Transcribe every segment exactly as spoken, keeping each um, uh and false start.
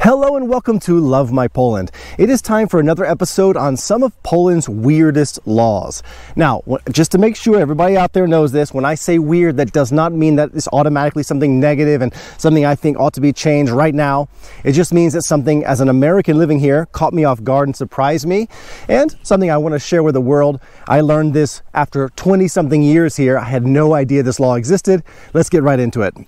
Hello and welcome to Love My Poland. It is time for another episode on some of Poland's weirdest laws. Now, just to make sure everybody out there knows this, when I say weird, that does not mean that it's automatically something negative and something I think ought to be changed right now. It just means that something, as an American living here, caught me off guard and surprised me, and something I want to share with the world. I learned this after twenty something years here. I had no idea this law existed. Let's get right into it.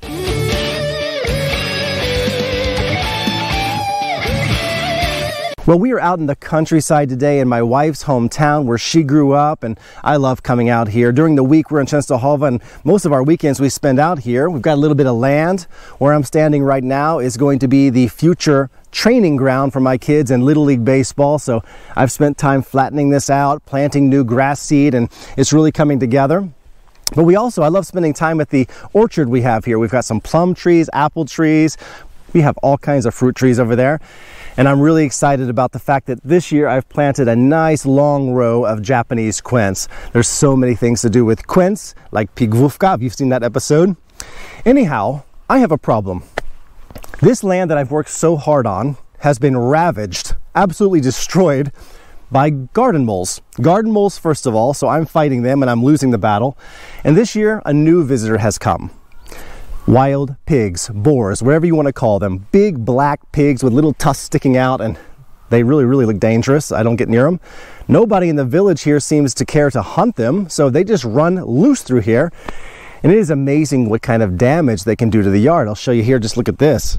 Well, we are out in the countryside today in my wife's hometown where she grew up, and I love coming out here. During the week, we're in Częstochowa, and most of our weekends we spend out here. We've got a little bit of land. Where I'm standing right now is going to be the future training ground for my kids in Little League Baseball. So I've spent time flattening this out, planting new grass seed, and it's really coming together. But we also, I love spending time at the orchard we have here. We've got some plum trees, apple trees. We have all kinds of fruit trees over there. And I'm really excited about the fact that this year I've planted a nice long row of Japanese quince. There's so many things to do with quince, like pigwówka, if you've seen that episode. Anyhow, I have a problem. This land that I've worked so hard on has been ravaged, absolutely destroyed by garden moles. Garden moles, first of all, so I'm fighting them and I'm losing the battle. And this year, a new visitor has come. Wild pigs, boars, whatever you want to call them. Big black pigs with little tusks sticking out, and they really, really look dangerous. I don't get near them. Nobody in the village here seems to care to hunt them, so they just run loose through here. And it is amazing what kind of damage they can do to the yard. I'll show you here, just look at this.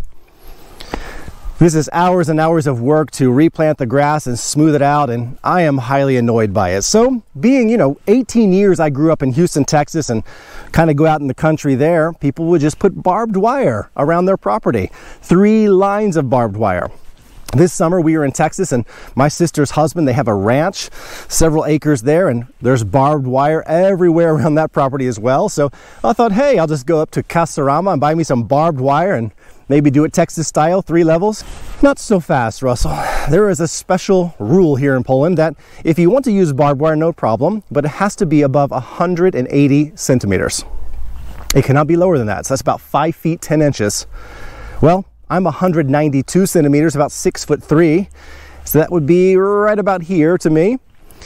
This is hours and hours of work to replant the grass and smooth it out, and I am highly annoyed by it. So being, you know, eighteen years I grew up in Houston, Texas, and kind of go out in the country there, people would just put barbed wire around their property. Three lines of barbed wire. This summer we were in Texas, and my sister's husband, they have a ranch, several acres there, and there's barbed wire everywhere around that property as well. So I thought, hey, I'll just go up to Castorama and buy me some barbed wire and maybe do it Texas style, three levels. Not so fast, Russell. There is a special rule here in Poland that if you want to use barbed wire, no problem, but it has to be above one hundred eighty centimeters. It cannot be lower than that. So that's about five feet, ten inches. Well, I'm one hundred ninety-two centimeters, about six foot three. So that would be right about here to me.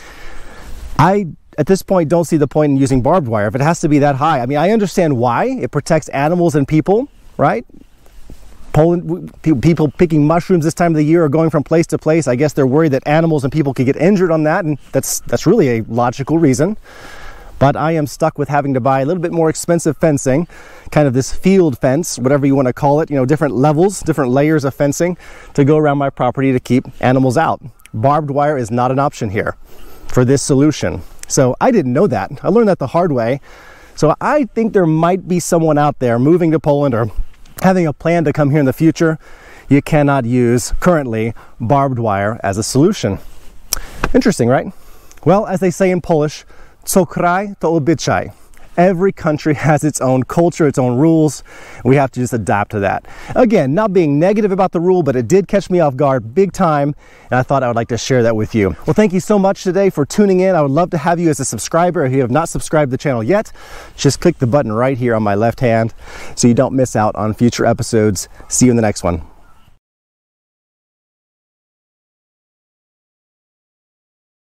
I, at this point, don't see the point in using barbed wire if it has to be that high. I mean, I understand why. It protects animals and people, right? Poland, people picking mushrooms this time of the year are going from place to place. I guess they're worried that animals and people could get injured on that, and that's that's really a logical reason. But I am stuck with having to buy a little bit more expensive fencing, kind of this field fence, whatever you want to call it, you know, different levels, different layers of fencing to go around my property to keep animals out. Barbed wire is not an option here for this solution. So I didn't know that. I learned that the hard way. So I think there might be someone out there moving to Poland or having a plan to come here in the future. You cannot use currently barbed wire as a solution. Interesting, right? Well, as they say in Polish, co kraj to obyczaj. Every country has its own culture, its own rules. We have to just adapt to that. Again, not being negative about the rule, but it did catch me off guard big time, and I thought I would like to share that with you. Well, thank you so much today for tuning in. I would love to have you as a subscriber. If you have not subscribed to the channel yet, just click the button right here on my left hand so you don't miss out on future episodes. See you in the next one.